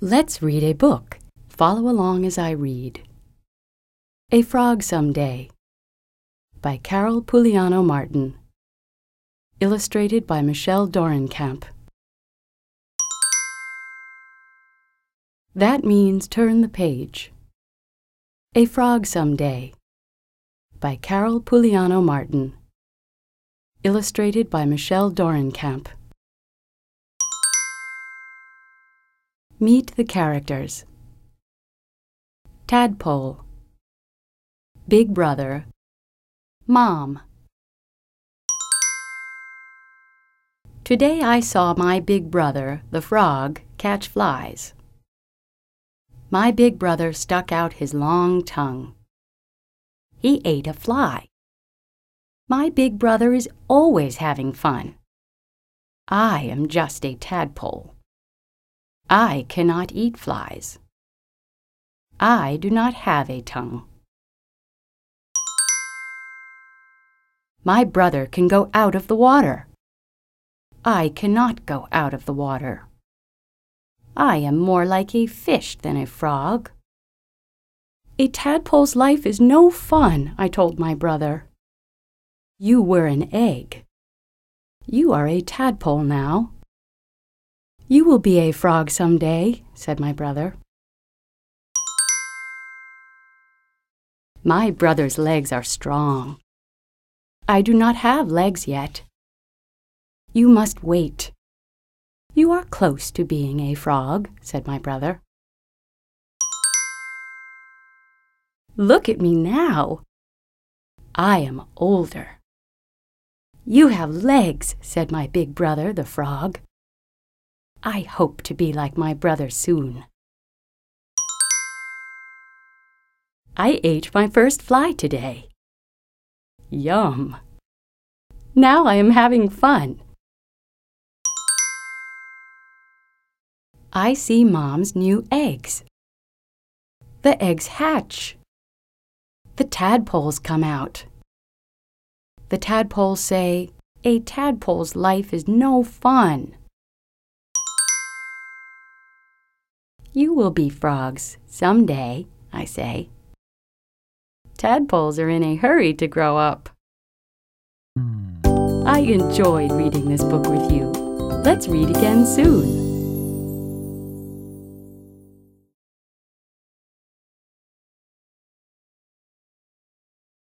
Let's read a book. Follow along as I read. A Frog Someday by Carol Pugliano Martin. Illustrated by Michelle Dorenkamp. That means turn the page. A Frog Someday by Carol Pugliano Martin. Illustrated by Michelle Dorenkamp. Meet the characters. Tadpole, Big Brother, Mom. Today I saw my big brother, the frog, catch flies. My big brother stuck out his long tongue. He ate a fly. My big brother is always having fun. I am just a tadpole. I cannot eat flies. I do not have a tongue. My brother can go out of the water. I cannot go out of the water. I am more like a fish than a frog. A tadpole's life is no fun, I told my brother. You were an egg. You are a tadpole now. You will be a frog someday, said my brother. My brother's legs are strong. I do not have legs yet. You must wait. You are close to being a frog, said my brother. Look at me now. I am older. You have legs, said my big brother, the frog. I hope to be like my brother soon. I ate my first fly today. Yum! Now I am having fun. I see Mom's new eggs. The eggs hatch. The tadpoles come out. The tadpoles say, "A tadpole's life is no fun." You will be frogs someday, I say. Tadpoles are in a hurry to grow up. I enjoyed reading this book with you. Let's read again soon.